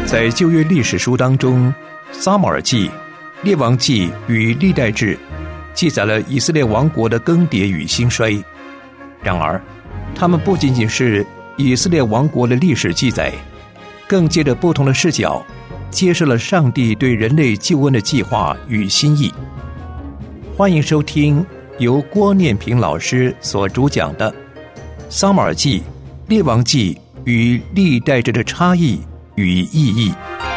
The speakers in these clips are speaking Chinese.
在旧约历史书当中，撒母耳记、列王记与历代志记载了以色列王国的更迭与兴衰。然而，他们不仅仅是以色列王国的历史记载，更借着不同的视角，揭示了上帝对人类救恩的计划与心意。欢迎收听由郭念平老师所主讲的《撒母耳记、列王记与历代志的差异与意义》。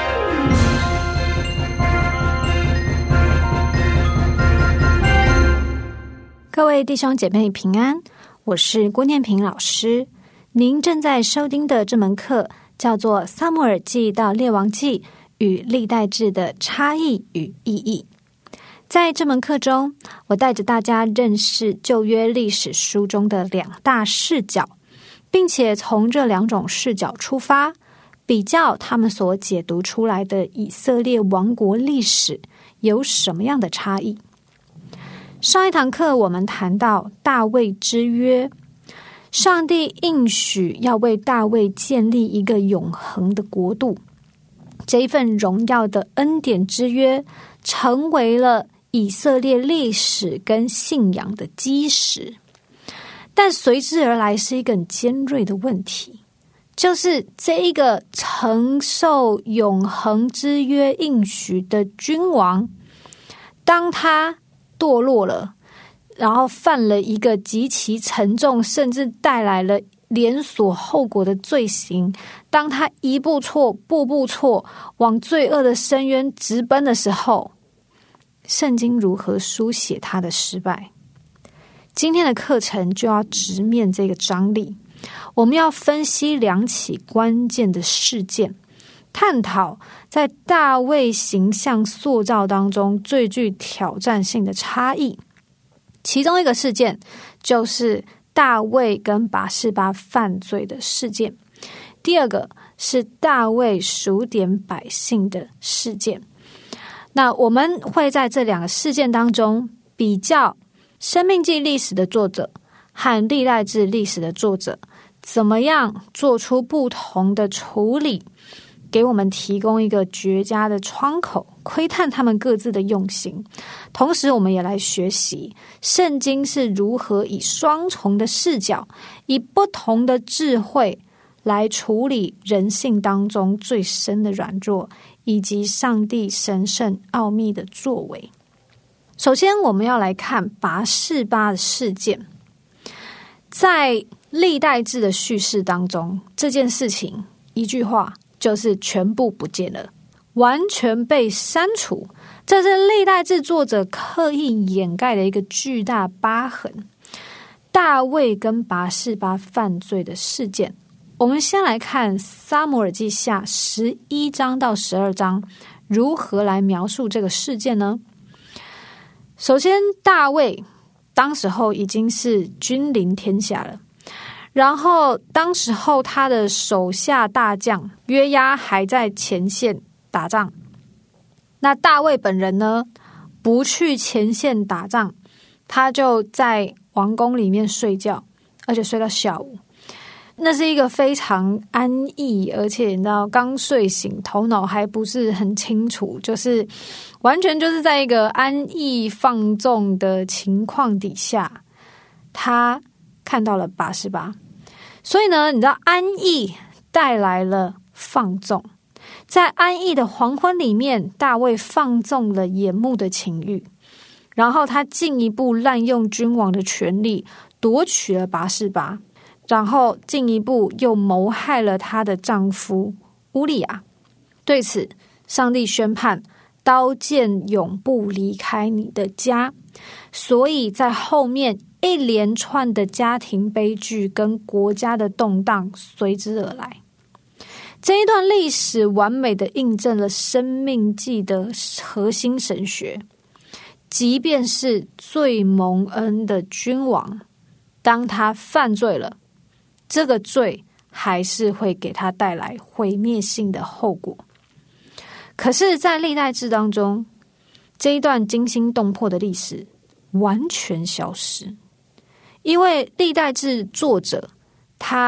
各位弟兄姐妹平安，我是郭念平老师。您正在收听的这门课叫做《撒母耳记到列王记与历代志的差异与意义》。在这门课中，我带着大家认识旧约历史书中的两大视角，并且从这两种视角出发，比较他们所解读出来的以色列王国历史有什么样的差异。上一堂课我们谈到大卫之约，上帝应许要为大卫建立一个永恒的国度，这一份荣耀的恩典之约成为了以色列历史跟信仰的基石。但随之而来是一个很尖锐的问题，就是这一个承受永恒之约应许的君王，当他堕落了，然后犯了一个极其沉重甚至带来了连锁后果的罪行，当他一步错步步错往罪恶的深渊直奔的时候，圣经如何书写他的失败？今天的课程就要直面这个张力，我们要分析两起关键的事件，探讨在大卫形象塑造当中最具挑战性的差异。其中一个事件就是大卫跟拔示巴犯罪的事件，第二个是大卫数点百姓的事件。那我们会在这两个事件当中比较申命记历史的作者和历代志历史的作者怎么样做出不同的处理，给我们提供一个绝佳的窗口，窥探他们各自的用心。同时我们也来学习圣经是如何以双重的视角，以不同的智慧来处理人性当中最深的软弱，以及上帝神圣奥秘的作为。首先我们要来看拔示巴的事件。在历代志的叙事当中，这件事情一句话就是全部不见了，完全被删除。这是历代志作者刻意掩盖的一个巨大疤痕。大卫跟拔示巴犯罪的事件，我们先来看撒母耳记下11章到12章如何来描述这个事件呢？首先，大卫当时候已经是君临天下了，然后当时候他的手下大将约押还在前线打仗。那大卫本人呢，不去前线打仗，他就在王宫里面睡觉，而且睡到下午。那是一个非常安逸，而且你知道刚睡醒，头脑还不是很清楚，就是完全就是在一个安逸放纵的情况底下，他看到了拔示巴。所以呢，你知道安逸带来了放纵，在安逸的黄昏里面，大卫放纵了眼目的情欲，然后他进一步滥用君王的权力，夺取了拔示巴，然后进一步又谋害了她的丈夫乌利亚。对此，上帝宣判刀剑永不离开你的家。所以在后面一连串的家庭悲剧跟国家的动荡随之而来。这一段历史完美的印证了申命记的核心神学，即便是最蒙恩的君王，当他犯罪了，这个罪还是会给他带来毁灭性的后果。可是在历代志当中，这一段惊心动魄的历史完全消失，因为历代志作者他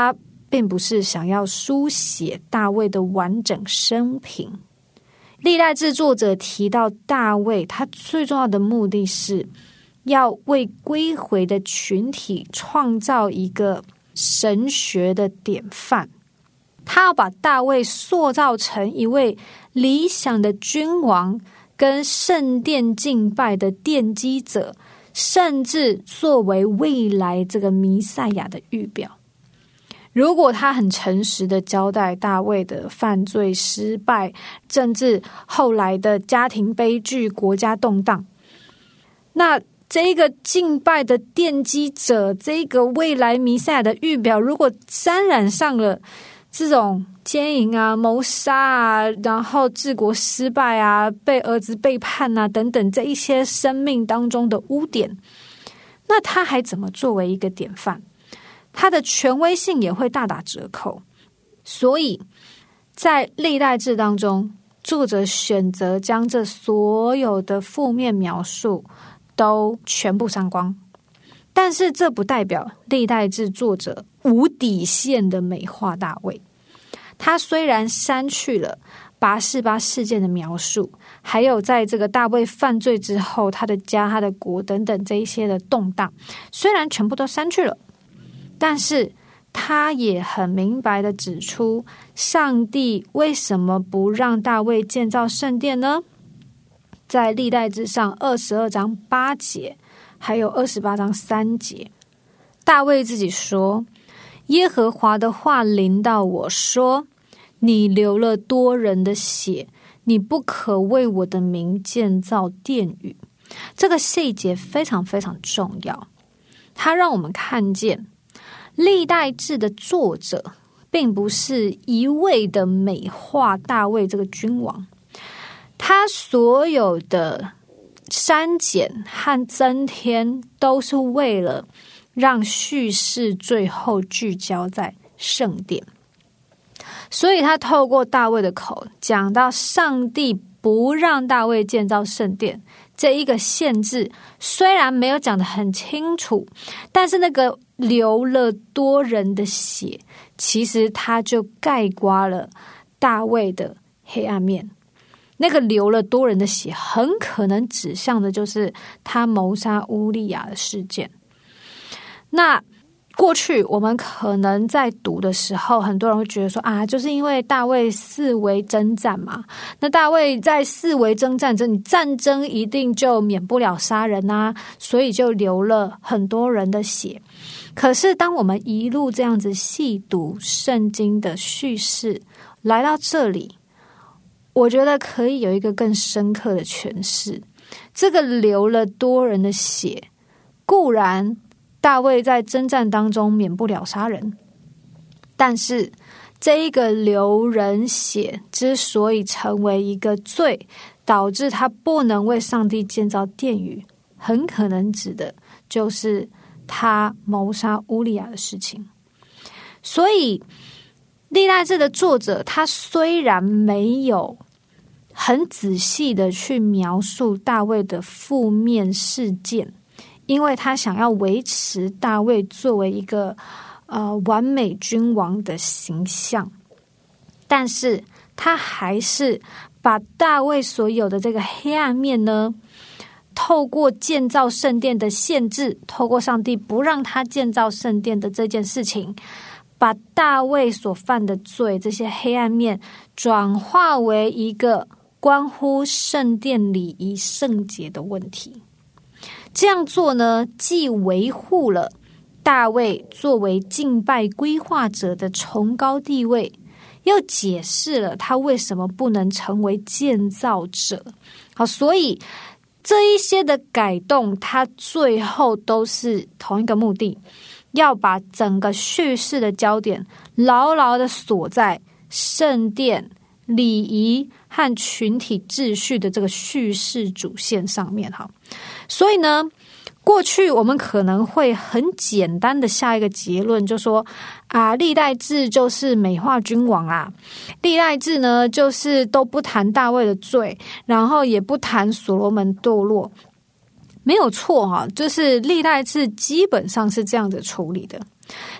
并不是想要书写大卫的完整生平。历代志作者提到大卫，他最重要的目的是要为归回的群体创造一个神学的典范。他要把大卫塑造成一位理想的君王，跟圣殿敬拜的奠基者，甚至作为未来这个弥赛亚的预表。如果他很诚实的交代大卫的犯罪失败，甚至后来的家庭悲剧、国家动荡，那这个敬拜的奠基者，这个未来弥赛亚的预表，如果沾染上了这种奸淫啊、谋杀啊，然后治国失败啊、被儿子背叛啊等等这一些生命当中的污点，那他还怎么作为一个典范？他的权威性也会大打折扣。所以在历代志当中，作者选择将这所有的负面描述都全部删光，但是这不代表历代志作者无底线的美化大卫。他虽然删去了拔示巴事件的描述，还有在这个大卫犯罪之后他的家、他的国等等这一些的动荡，虽然全部都删去了，但是他也很明白地指出，上帝为什么不让大卫建造圣殿呢？在历代志上22章8节，还有28章3节，大卫自己说，耶和华的话临到我说，你流了多人的血，你不可为我的名建造殿宇。这个细节非常非常重要，它让我们看见历代志的作者并不是一味的美化大卫这个君王，他所有的删减和增添都是为了让叙事最后聚焦在圣殿。所以他透过大卫的口讲到上帝不让大卫建造圣殿这一个限制，虽然没有讲得很清楚，但是那个流了多人的血，其实他就概括了大卫的黑暗面。那个流了多人的血很可能指向的就是他谋杀乌利亚的事件。那过去我们可能在读的时候，很多人会觉得说啊，就是因为大卫四围征战嘛，那大卫在四围征战，你战争一定就免不了杀人啊，所以就流了很多人的血。可是当我们一路这样子细读圣经的叙事，来到这里，我觉得可以有一个更深刻的诠释。这个流了多人的血，固然大卫在征战当中免不了杀人，但是这一个流人血之所以成为一个罪，导致他不能为上帝建造殿宇，很可能指的就是他谋杀乌利亚的事情。所以历代志的作者，他虽然没有很仔细的去描述大卫的负面事件，因为他想要维持大卫作为一个完美君王的形象，但是他还是把大卫所有的这个黑暗面呢，透过建造圣殿的限制，透过上帝不让他建造圣殿的这件事情，把大卫所犯的罪，这些黑暗面转化为一个关乎圣殿礼仪圣洁的问题。这样做呢，既维护了大卫作为敬拜规划者的崇高地位，又解释了他为什么不能成为建造者。好，所以这一些的改动，它最后都是同一个目的，要把整个叙事的焦点牢牢的锁在圣殿礼仪和群体秩序的这个叙事主线上面。好，所以呢，过去我们可能会很简单的下一个结论，就说啊，历代志就是美化君王啊，历代志呢就是都不谈大卫的罪，然后也不谈所罗门堕落。没有错哈，就是历代志基本上是这样子处理的。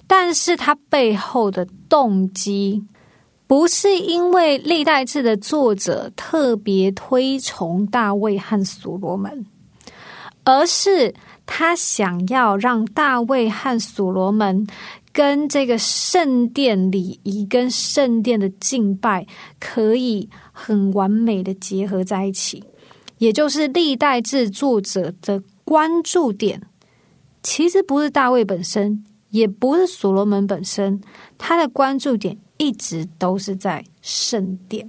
但是它背后的动机不是因为历代志的作者特别推崇大卫和所罗门，而是他想要让大卫和所罗门跟这个圣殿礼仪跟圣殿的敬拜可以很完美的结合在一起，也就是历代志作者的关注点其实不是大卫本身，也不是所罗门本身，他的关注点一直都是在圣殿。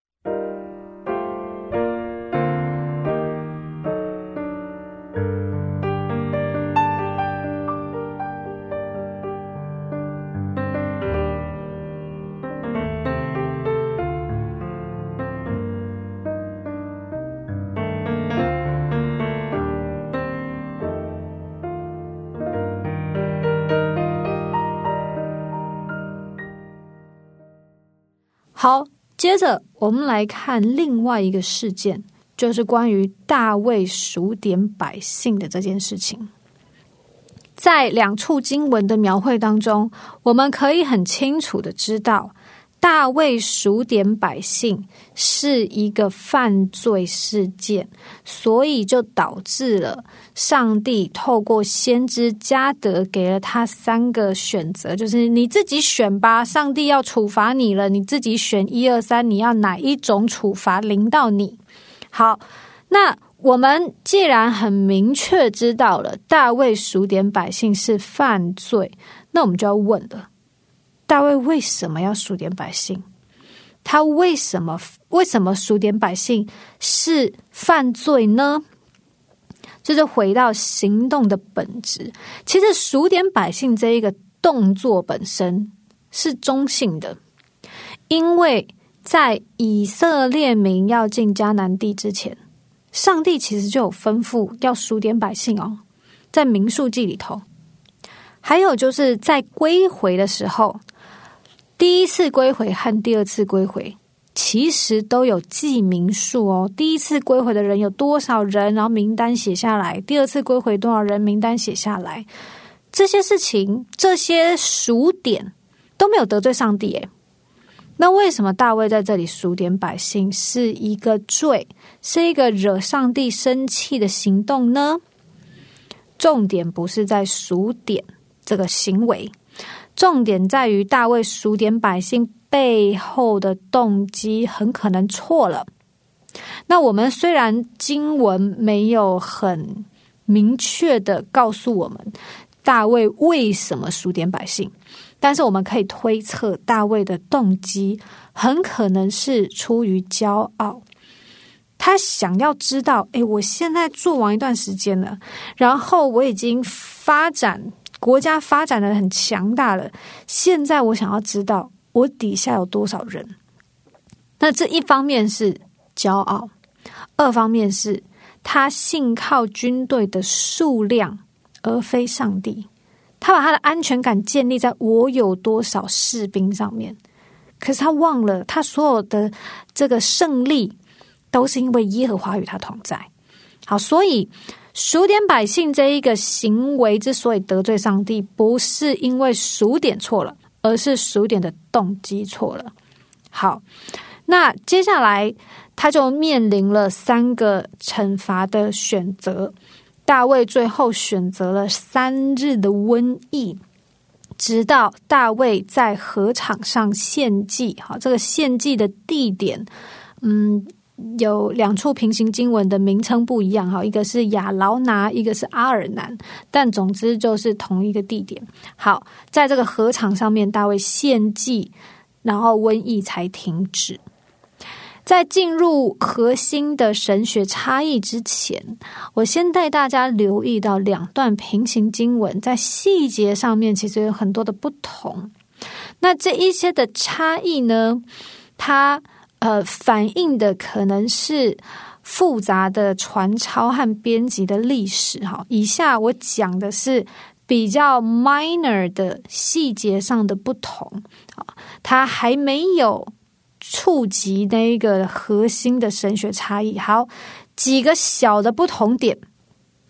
好，接着我们来看另外一个事件，就是关于大卫数点百姓的这件事情。在2处经文的描绘当中，我们可以很清楚的知道，大卫数点百姓是一个犯罪事件，所以就导致了上帝透过先知迦得给了他3个选择，就是你自己选吧，上帝要处罚你了，你自己选1、2、3，你要哪一种处罚临到你。好，那我们既然很明确知道了大卫数点百姓是犯罪，那我们就要问了，大卫为什么要数点百姓？他为什么数点百姓是犯罪呢？就是回到行动的本质。其实数点百姓这一个动作本身是中性的，因为在以色列民要进迦南地之前，上帝其实就有吩咐要数点百姓哦，在民数记里头。还有就是在归回的时候，第一次归回和第二次归回其实都有记名数哦。第一次归回的人有多少人，然后名单写下来，第二次归回多少人，名单写下来。这些事情，这些数点都没有得罪上帝耶。那为什么大卫在这里数点百姓是一个罪，是一个惹上帝生气的行动呢？重点不是在数点这个行为，重点在于大卫数点百姓背后的动机很可能错了。那我们虽然经文没有很明确的告诉我们大卫为什么数点百姓，但是我们可以推测大卫的动机很可能是出于骄傲。他想要知道，我现在做王一段时间了，然后我已经国家发展得很强大了，现在我想要知道我底下有多少人。那这一方面是骄傲，二方面是他信靠军队的数量而非上帝，他把他的安全感建立在我有多少士兵上面，可是他忘了他所有的这个胜利都是因为耶和华与他同在。好，所以数点百姓这一个行为之所以得罪上帝，不是因为数点错了，而是数点的动机错了。好，那接下来他就面临了3个惩罚的选择。大卫最后选择了3日的瘟疫，直到大卫在禾场上献祭。好，这个献祭的地点有2处平行经文的名称不一样，一个是亚劳拿，一个是阿尔南，但总之就是同一个地点。好，在这个禾场上面，大卫献祭，然后瘟疫才停止。在进入核心的神学差异之前，我先带大家留意到2段平行经文在细节上面其实有很多的不同。那这一些的差异呢，它反映的可能是复杂的传抄和编辑的历史。以下我讲的是比较 minor 的细节上的不同，它还没有触及那个核心的神学差异。好，几个小的不同点。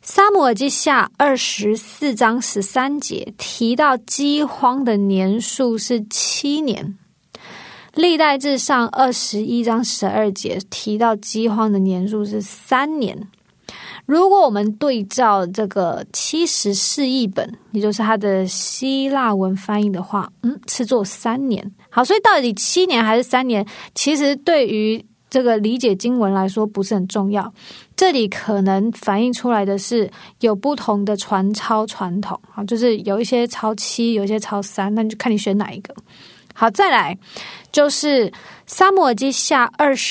撒母耳记下24章13节提到饥荒的年数是7年，历代志上21章12节提到饥荒的年数是3年。如果我们对照这个74译本，也就是它的希腊文翻译的话，是做3年。好，所以到底7年还是3年，其实对于这个理解经文来说不是很重要。这里可能反映出来的是有不同的传抄传统，就是有一些抄7，有一些抄3，那你就看你选哪一个。好，再来就是撒母耳记下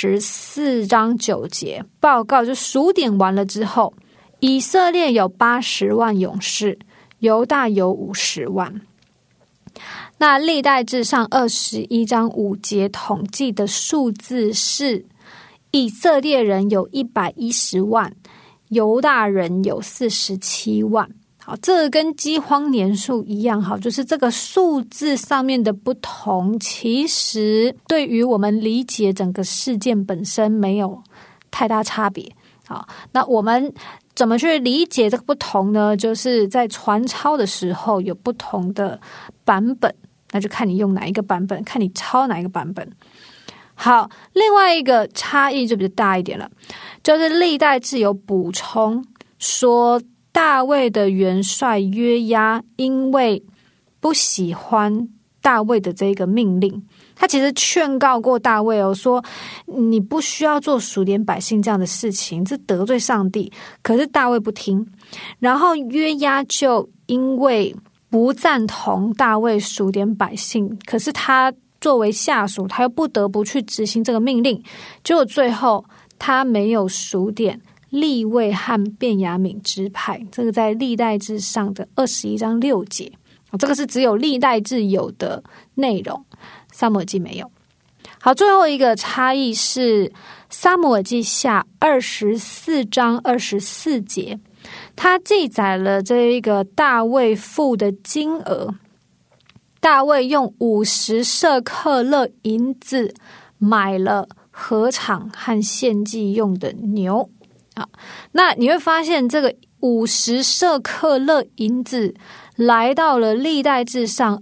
24章9节报告，就数点完了之后，以色列有80万勇士，犹大有50万。那历代志上21章5节统计的数字是，以色列人有110万，犹大人有47万。好，这个跟饥荒年数一样，好，就是这个数字上面的不同，其实对于我们理解整个事件本身没有太大差别。好，那我们怎么去理解这个不同呢？就是在传抄的时候有不同的版本，那就看你用哪一个版本，看你抄哪一个版本。好，另外一个差异就比较大一点了，就是历代志有补充说，大卫的元帅约押因为不喜欢大卫的这个命令，他其实劝告过大卫说你不需要做数点百姓这样的事情，这得罪上帝。可是大卫不听，然后约押就因为不赞同大卫数点百姓，可是他作为下属，他又不得不去执行这个命令，结果最后他没有数点利未和便雅悯支派，这个在历代志上的21章6节，这个是只有历代志有的内容，撒母耳记没有。好，最后一个差异是撒母耳记下24章24节，它记载了这一个大卫付的金额。大卫用50舍客勒银子买了禾场和献祭用的牛。好，那你会发现这个50舍客勒银子来到了历代志上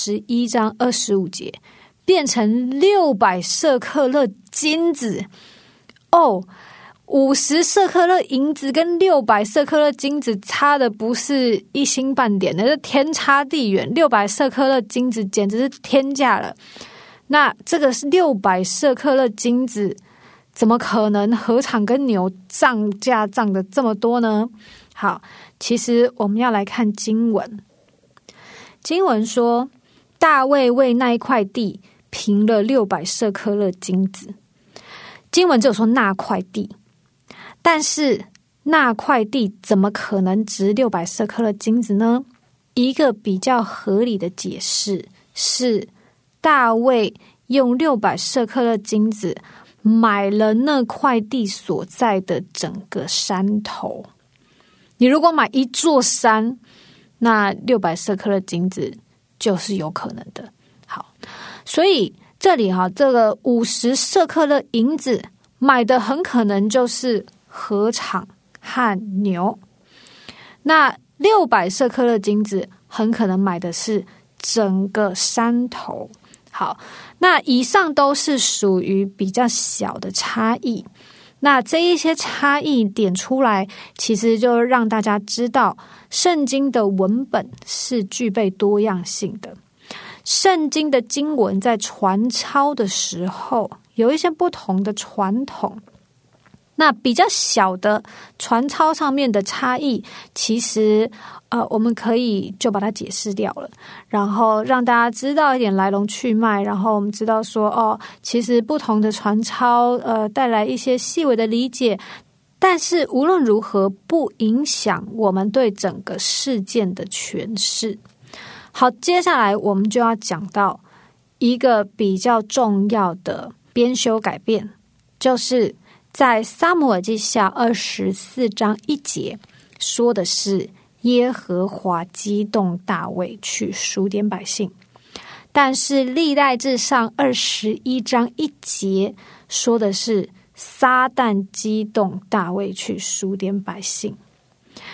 21章25节，变成600舍客勒金子。50舍客勒银子跟600舍客勒金子差的不是一星半点的，是天差地远。600舍客勒金子简直是天价了。那这个是600舍客勒金子，怎么可能禾场跟牛涨价涨得这么多呢？好，其实我们要来看经文。经文说，大卫为那一块地平了600舍客勒金子。经文只有说那块地，但是那块地怎么可能值600舍客勒金子呢？一个比较合理的解释是，大卫用600舍客勒金子买了那块地所在的整个山头。你如果买一座山，那600舍客勒金子就是有可能的。好，所以这里这个50舍客勒银子买的很可能就是禾场和牛，那600舍客勒金子很可能买的是整个山头。好，那以上都是属于比较小的差异，那这一些差异点出来，其实就让大家知道圣经的文本是具备多样性的。圣经的经文在传抄的时候有一些不同的传统，那比较小的传抄上面的差异，其实我们可以就把它解释掉了，然后让大家知道一点来龙去脉，然后我们知道说其实不同的传抄带来一些细微的理解，但是无论如何不影响我们对整个事件的诠释。好，接下来我们就要讲到一个比较重要的编修改变，就是在撒母耳记下24章1节说的是耶和华激动大卫去数点百姓，但是历代志上21章1节说的是撒旦激动大卫去数点百姓。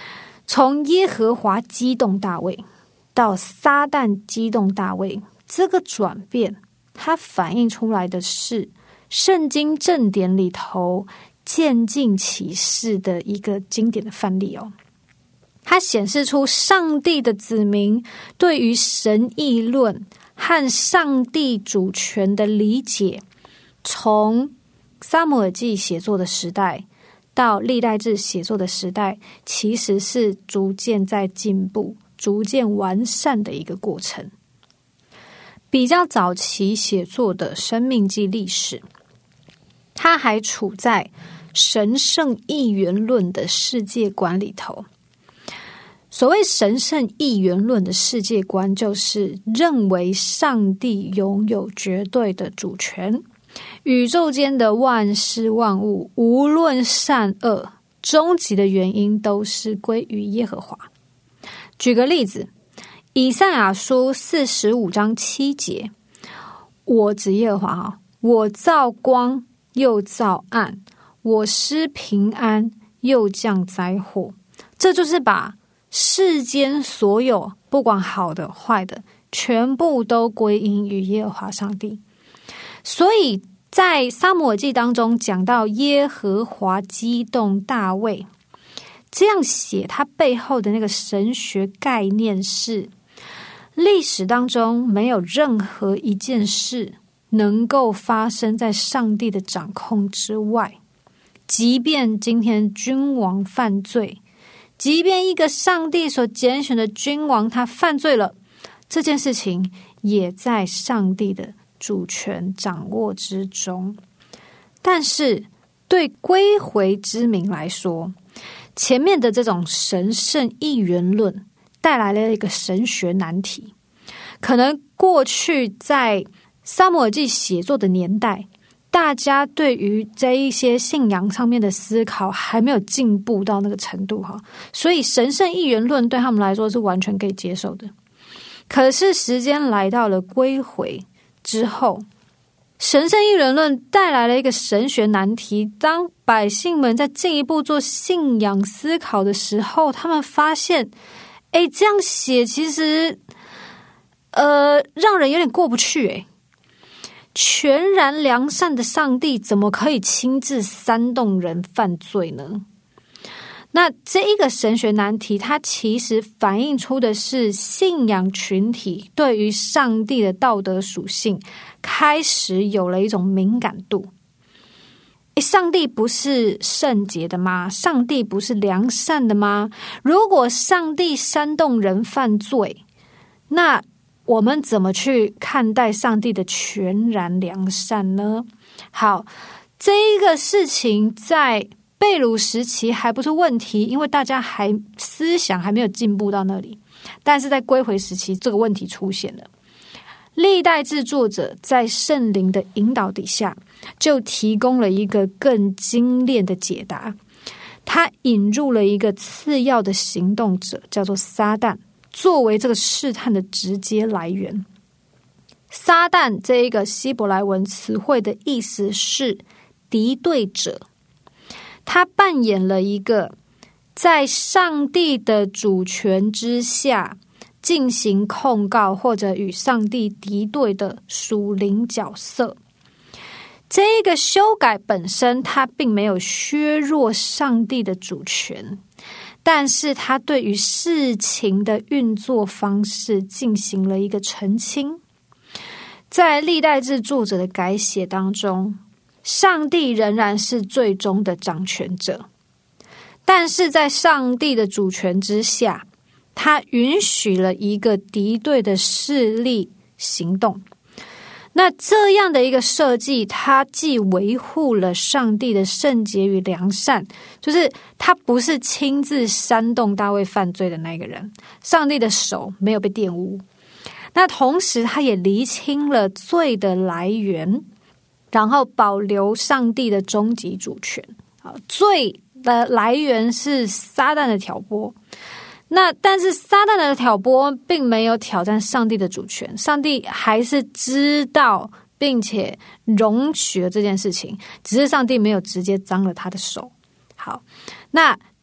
从耶和华激动大卫到撒旦激动大卫，这个转变它反映出来的是圣经正典里头渐进启示的一个经典的范例哦。它显示出上帝的子民对于神议论和上帝主权的理解，从撒母耳记写作的时代到历代志写作的时代，其实是逐渐在进步、逐渐完善的一个过程。比较早期写作的申命记历史，它还处在神圣一元论的世界观里头。所谓神圣一元论的世界观，就是认为上帝拥有绝对的主权，宇宙间的万事万物，无论善恶，终极的原因都是归于耶和华。举个例子，以赛亚书45章7节，我指耶和华，我造光又造暗，我施平安又降灾祸。这就是把世间所有不管好的坏的，全部都归因于耶和华上帝。所以在撒母耳记当中讲到耶和华激动大卫，这样写它背后的那个神学概念是，历史当中没有任何一件事能够发生在上帝的掌控之外。即便今天君王犯罪，即便一个上帝所拣选的君王他犯罪了，这件事情也在上帝的主权掌握之中。但是对归回之民来说，前面的这种神圣一元论带来了一个神学难题。可能过去在撒母耳记写作的年代，大家对于这一些信仰上面的思考还没有进步到那个程度哈，所以神圣一元论对他们来说是完全可以接受的。可是时间来到了归回之后，神圣一元论带来了一个神学难题。当百姓们在进一步做信仰思考的时候，他们发现这样写其实让人有点过不去全然良善的上帝怎么可以亲自煽动人犯罪呢？那这一个神学难题，它其实反映出的是信仰群体对于上帝的道德属性开始有了一种敏感度。上帝不是圣洁的吗？上帝不是良善的吗？如果上帝煽动人犯罪，那我们怎么去看待上帝的全然良善呢？好，这一个事情在被掳时期还不是问题，因为大家思想还没有进步到那里。但是在归回时期，这个问题出现了。历代志作者在圣灵的引导底下，就提供了一个更精炼的解答。他引入了一个次要的行动者，叫做撒旦，作为这个试探的直接来源。撒旦这一个希伯来文词汇的意思是敌对者，他扮演了一个在上帝的主权之下进行控告或者与上帝敌对的属灵角色。这个修改本身它并没有削弱上帝的主权，但是他对于事情的运作方式进行了一个澄清。在历代志作者的改写当中，上帝仍然是最终的掌权者，但是在上帝的主权之下，他允许了一个敌对的势力行动。那这样的一个设计，它既维护了上帝的圣洁与良善，就是他不是亲自煽动大卫犯罪的那个人，上帝的手没有被玷污。那同时他也厘清了罪的来源，然后保留上帝的终极主权。罪的来源是撒旦的挑拨，但是撒旦的挑拨并没有挑战上帝的主权，上帝还是知道并且容许了这件事情，只是上帝没有直接脏了他的手。好，那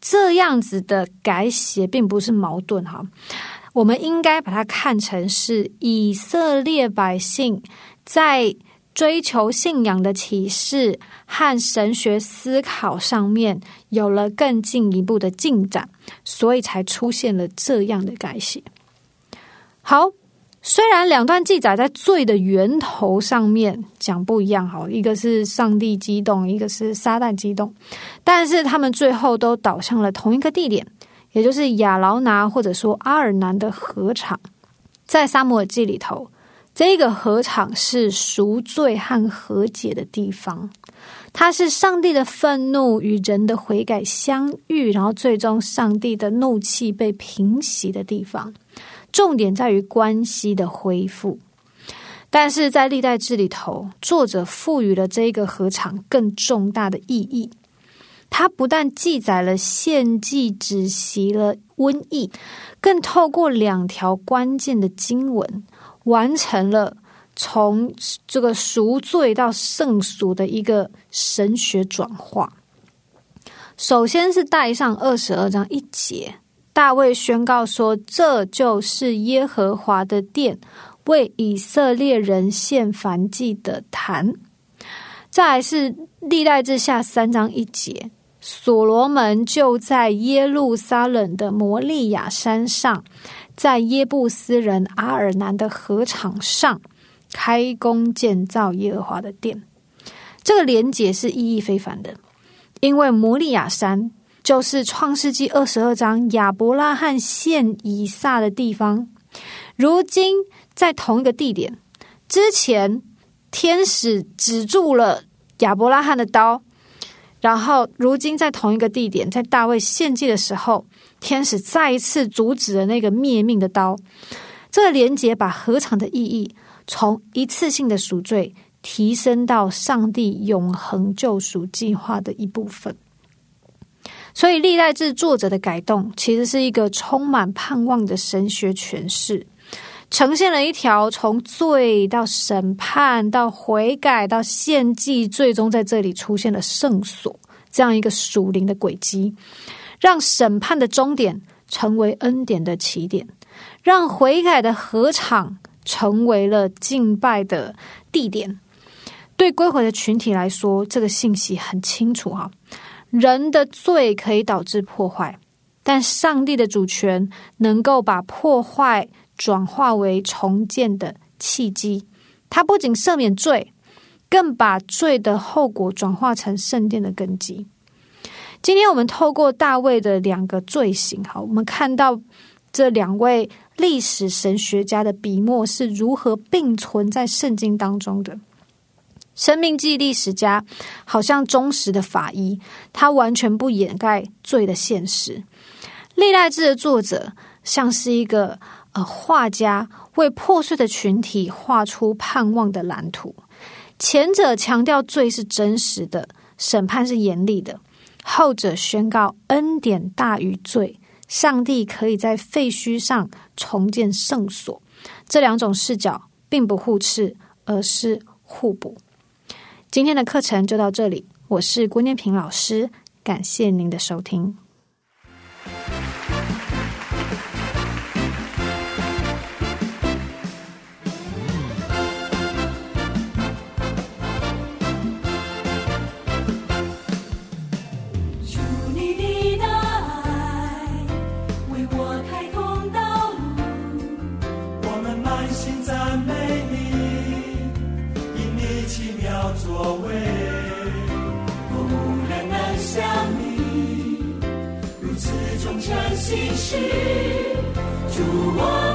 这样子的改写并不是矛盾哈，我们应该把它看成是以色列百姓在追求信仰的启示和神学思考上面有了更进一步的进展，所以才出现了这样的改写。好，虽然两段记载在罪的源头上面讲不一样，好，一个是上帝激动，一个是撒旦激动，但是他们最后都导向了同一个地点，也就是亚劳拿或者说阿尔南的禾场。在撒母耳记里头，这个禾场是赎罪和和解的地方，它是上帝的愤怒与人的悔改相遇，然后最终上帝的怒气被平息的地方，重点在于关系的恢复。但是在历代志里头，作者赋予了这个禾场更重大的意义，它不但记载了献祭止息了瘟疫，更透过2条关键的经文完成了从这个赎罪到圣赎的一个神学转化。首先是带上22章1节，大卫宣告说，这就是耶和华的殿，为以色列人献燔祭的坛。再来是历代志下3章1节，所罗门就在耶路撒冷的摩利亚山上，在耶布斯人阿尔南的禾场上开工建造耶和华的殿。这个连结是意义非凡的，因为摩利亚山就是创世纪22章亚伯拉罕献以撒的地方，如今在同一个地点，之前天使止住了亚伯拉罕的刀，然后如今在同一个地点，在大卫献祭的时候，天使再一次阻止了那个灭命的刀。这个连结把禾场的意义从一次性的赎罪提升到上帝永恒救赎计划的一部分。所以历代志作者的改动其实是一个充满盼望的神学诠释，呈现了一条从罪到审判到悔改到献祭，最终在这里出现了圣所这样一个属灵的轨迹，让审判的终点成为恩典的起点，让悔改的禾场成为了敬拜的地点。对归回的群体来说，这个信息很清楚哈，人的罪可以导致破坏，但上帝的主权能够把破坏转化为重建的契机。他不仅赦免罪，更把罪的后果转化成圣殿的根基。今天我们透过大卫的2个罪行，我们看到这2位历史神学家的笔墨是如何并存在圣经当中的。申命记历史家好像忠实的法医，他完全不掩盖罪的现实。历代志的作者像是一个画家，为破碎的群体画出盼望的蓝图。前者强调罪是真实的，审判是严厉的；后者宣告恩典大于罪，上帝可以在废墟上重建圣所。这2种视角并不互斥，而是互补。今天的课程就到这里，我是郭念平老师，感谢您的收听。 作为无人能像你如此忠诚心事，主我